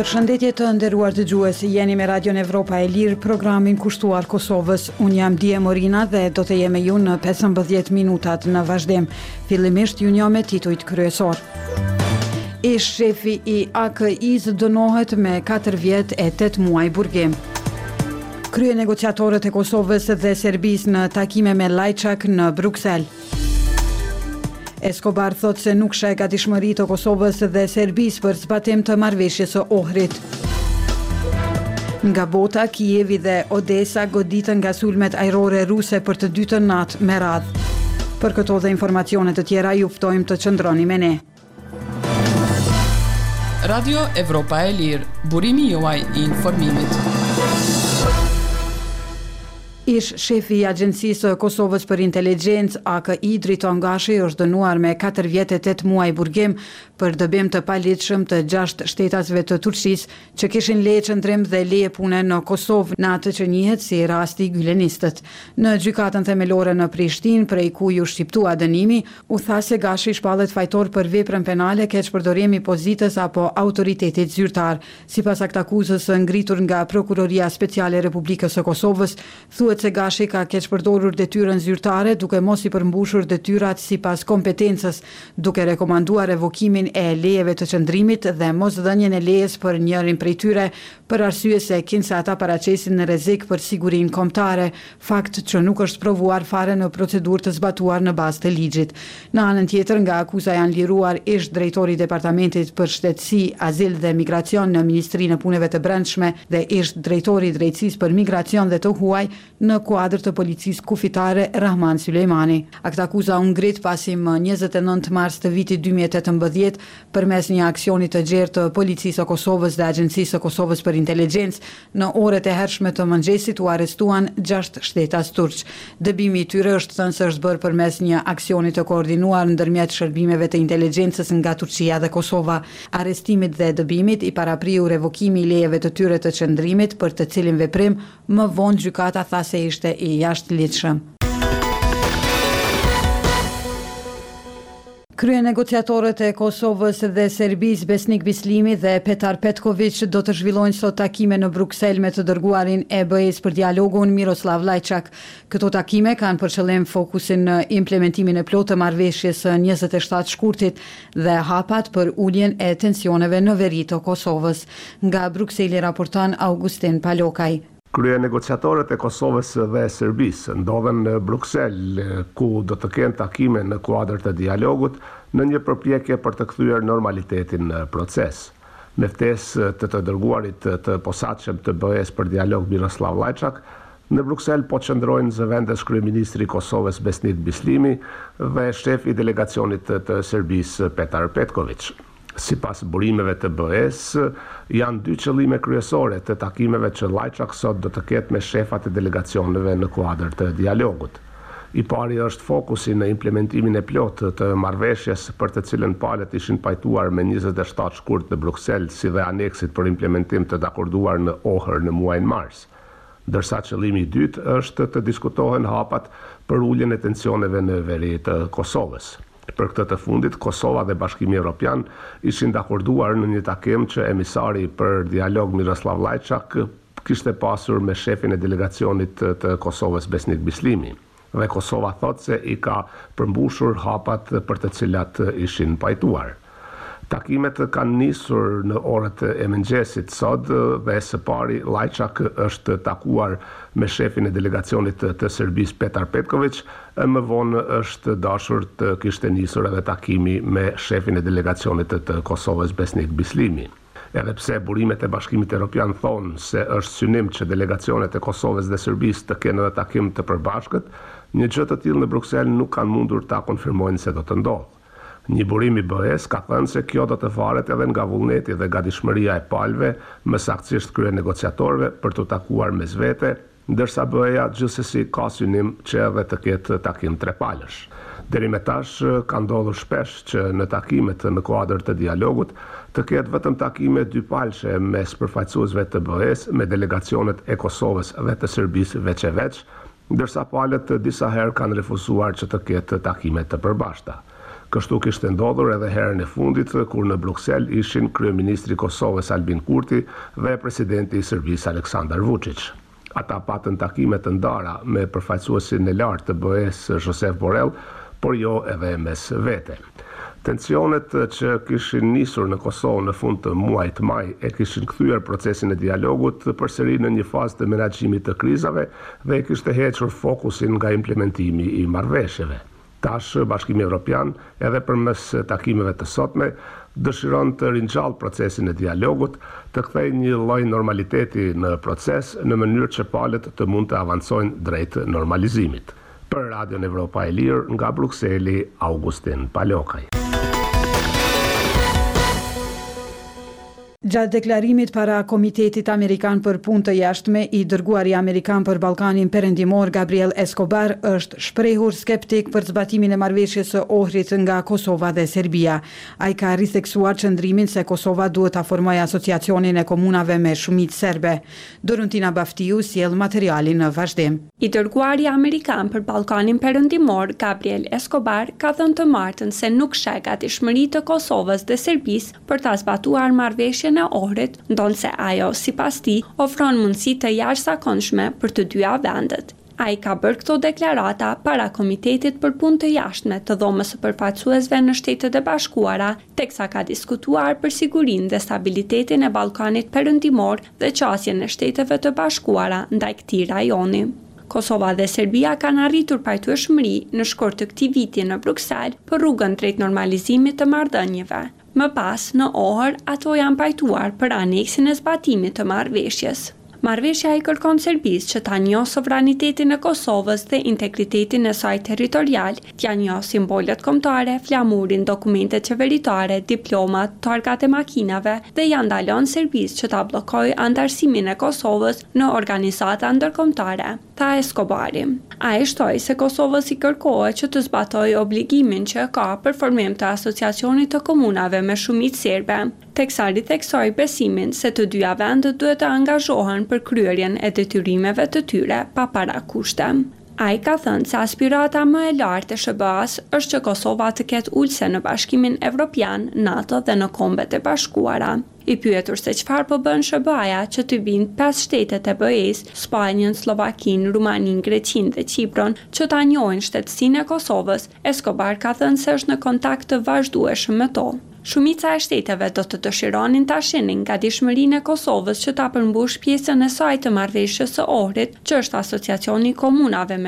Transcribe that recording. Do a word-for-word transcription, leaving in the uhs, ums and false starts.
Përshëndetje të nderuar dëgjues, jeni me Radion Evropa e Lirë, programin kushtuar Kosovës. Unë jam Dije Morina dhe do të jem me ju në pesëmbëdhjetë minutat në vazhdim. Fillimisht ju njoh me titujt kryesor. Ish shefi i A K I-s dënohet me katër vjet e tetë muaj burgim. Krye negociatorët e Kosovës dhe Serbisë në takime me Lajçak në Bruksel. Escobar thot se nuk sheh gatishmëri të Kosovës dhe Serbisë për zbatim të marrëveshjes së Ohrit. Nga bota, Kijevi dhe Odesa goditën nga sulmet ajrore ruse për të dytën natë me radhë. Për këto dhe informacione të tjera ju ftojmë të qëndroni me ne. Radio Evropa e Lirë, burimi juaj i informimit. Ish shefi i Agjencisë së Kosovës për Inteligjencë A K I Driton Gashi është dënuar me katër vjet e tetë muaj burgim për dëbim të paligjshëm të gjashtë shtetasve të Turqisë që kishin leje qëndrim dhe leje pune në Kosovë, në atë që njihet si rasti Gylenistët. Në gjykatën themelore në Prishtinë, prej ku ju shqiptua dënimi, u tha se Gashi shpallet fajtor për veprën penale keqpërdorim i pozitës apo autoritetit zyrtar. Sipas aktakuzës së ngritur nga Prokuroria Speciale e Republikës së Kosovës, thuhet se Gashi ka keqpërdorur detyrën zyrtare duke mos i përmbushur detyrat sipas kompetencës, duke rekomanduar revokimin e lejeve të qëndrimit dhe mosdhënien e lejes për njërin prej tyre për arsye se kinsa ata paraqesin në rrezik për sigurinë kombëtare, fakt që nuk është provuar fare në procedurë të zbatuar në bazë të ligjit. Në anën tjetër, nga akuza janë liruar ish drejtori i Departamentit për Shtetësi, Azil dhe Migracion në Ministrinë e Punëve të Brendshme dhe ish drejtori i Drejtësisë për Migracion dhe të Huaj në kuadër të policisë kufitare Rahman Sulejmani. Aktakuza u ngrit pasi më njëzet e nëntë mars të vitit dy mijë e tetëmbëdhjetë përmes një aksioni të gjerë të Policisë së Kosovës dhe Agjencisë së Kosovës për Inteligjencë në orët e hershme të mëngjesit u arrestuan gjashtë shtetas turq. Dëbimi i tyre është thënë se është bërë përmes një aksioni të koordinuar ndërmjet shërbimeve të inteligjencës nga Turqia dhe Kosova. Arrestimit dhe dëbimit i parapriu revokimi i lejeve të tyre të qëndrimit, për të cilin veprim më vonë gjykata tha se ishte i jashtëligjshëm. Krye negociatorët e Kosovës dhe Serbisë Besnik Bislimi dhe Petar Petković do të zhvillojnë sot takime në Bruksel me të dërguarin e B E-s për dialogun Miroslav Lajçak. Këto takime kanë për qëllim fokusin në implementimin e plotë të marrëveshjes së njëzet e shtatë shkurtit dhe hapat për uljen e tensioneve në veri të Kosovës. Nga Brukseli raporton Augustin Palokaj. Krye negociatorët e Kosovës dhe Serbisë ndodhen në Bruksel, ku do të kenë takime në kuadër të dialogut në një përpjekje për të kthyer normalitetin në proces. Me ftesë të të dërguarit të posaçëm të B E-s për dialog Miroslav Lajçak, në Bruksel po qëndrojnë zëvendës kryeministri i Kosovës Besnik Bislimi dhe shefi i delegacionit të Serbisë Petar Petković. Sipas burimeve të B E-s, janë dy qëllime kryesore të takimeve që Lajçak sot do të ketë me shefat e delegacioneve në kuadër të dialogut. I pari është fokusi në implementimin e plotë të marrëveshjes për të cilën palët ishin pajtuar me njëzet e shtatë shkurt në Bruksel, si dhe aneksit për implementim të dakorduar në Ohër në muajin mars. Ndërsa qëllimi i dytë është të diskutohen hapat për uljen e tensioneve në veri të Kosovës. Për këtë të fundit, Kosova dhe Bashkimi Evropian ishin dakorduar në një takim që emisari për dialog Miroslav Lajçak kishte pasur me shefin e delegacionit të Kosovës Besnik Bislimi. Dhe Kosova thot se i ka përmbushur hapat për të cilat ishin pajtuar. Takimet kanë nisur në orët e mëngjesit sot dhe së pari Lajçak është takuar me shefin e delegacionit të Serbisë Petar Petković, e më vonë është dashur të kishte nisur edhe takimi me shefin e delegacionit të Kosovës Besnik Bislimi. Edhe pse burimet e Bashkimit Evropian thonë se është synim që delegacionet e Kosovës dhe Serbisë të kenë edhe takim të përbashkët, një gjë të tillë në Bruksel nuk kanë mundur ta konfirmojnë se do të ndodhë. Një burim i B E-s ka thënë se kjo do të varet edhe nga vullneti dhe gatishmëria e palëve, më saktësisht krye negociatorëve për të takuar mes vete, ndërsa B E-ja gjithsesi ka synim që edhe të ketë takim trepalësh. Deri me tash ka ndodhur shpesh që në takimet në kuadër të dialogut të ketë vetëm takime dypalëshe mes përfaqësuesve të B E-s me delegacionet e Kosovës dhe të Serbisë veç e veç, ndërsa palët disa herë kanë refuzuar që të ketë takime të përbashkëta. Kështu kishte ndodhur edhe herën e fundit kur në Bruksel ishin kryeministri i Kosovës Albin Kurti dhe presidenti i Serbisë Aleksandar Vučić. Ata patën takime të ndara me përfaqësuesin e lartë të B E-s Josep Borrell, por jo edhe mes vete. Tensionet që kishin nisur në Kosovë në fund të muajit maj e kishin kthyer procesin e dialogut përsëri në një fazë të menaxhimit të krizave dhe e kishte hequr fokusin nga implementimi i marrëveshjeve. Tash Bashkimi Evropian, edhe përmes takimeve të sotme, dëshiron të ringjallë procesin e dialogut, të kthejë një lloj normaliteti në proces në mënyrë që palët të mund të avancojnë drejt normalizimit. Për Radion Evropa e Lirë, nga Brukseli, Augustin Palokaj. Gjatë deklarimit para Komitetit Amerikan për Punë të Jashtme, i dërguari amerikan për Ballkanin Perëndimor Gabriel Escobar është shprehur skeptik për zbatimin e marrëveshjes së Ohrit nga Kosova dhe Serbia. Ai ka ritheksuar qëndrimin se Kosova duhet ta formojë asociacionin e komunave me shumicë serbe. Dorontina Baftiu sjell materialin në vazhdim. I dërguari amerikan për Ballkanin Perëndimor Gabriel Escobar ka thënë të martën se nuk sheh gatishmëri të Kosovës dhe Serbisë për ta zbatuar marrëveshjen e Ohrit, ndonse ajo, sipas tij, ofron mundësi të jashtëzakonshme për të dyja vendet. Ai ka bërë këto deklarata para Komitetit për Punë të Jashtme të Dhomës së Përfaqësuesve në Shtetet e Bashkuara, teksa ka diskutuar për sigurinë dhe stabilitetin e Ballkanit Perëndimor dhe qasjen e Shteteve të Bashkuara ndaj këtij rajoni. Kosova dhe Serbia kanë arritur pajtueshmëri në shkurt të këtij viti në Bruksel për rrugën drejt normalizimit të marrëdhënieve. Më pas, në Ohër, ato janë pajtuar për aneksin e zbatimit të marrëveshjes. Marrëveshja i kërkon Serbisë që ta njohë sovranitetin e Kosovës dhe integritetin e saj territorial, t'ja njohë simbolet kombëtare, flamurin, dokumentet qeveritare, diplomat, targat e makinave dhe ja ndalon Serbisë që ta bllokojë anëtarësimin e Kosovës në organizata ndërkombëtare, tha Escobari. Ai shtoi se Kosovës i kërkohet që të zbatojë obligimin që ka për formim të asociacionit të komunave me shumicë serbe, teksa ritheksoi besimin se të dyja vendet duhet të angazhohen për kryerjen e detyrimeve të tyre pa parakushte. Ai ka thënë se aspirata më e lartë e S B A-s është që Kosova të ketë ulse në Bashkimin Evropian, NATO dhe në Kombet e Bashkuara. I pyetur se çfarë po bën S B A-ja që të vinë pesë shtetet e B E-s, Spanjën, Slovakinë, Rumaninë, Greqinë dhe Qipron, që ta njohin shtetësinë e Kosovës, Escobar ka thënë se është në kontakt të vazhdueshëm me to. Shumica e shteteve do të dëshironin ta shinin gatishmërinë e Kosovës që ta përmbush pjesën e saj të marrëveshjes së Ohrit, që është asociacioni i komunave me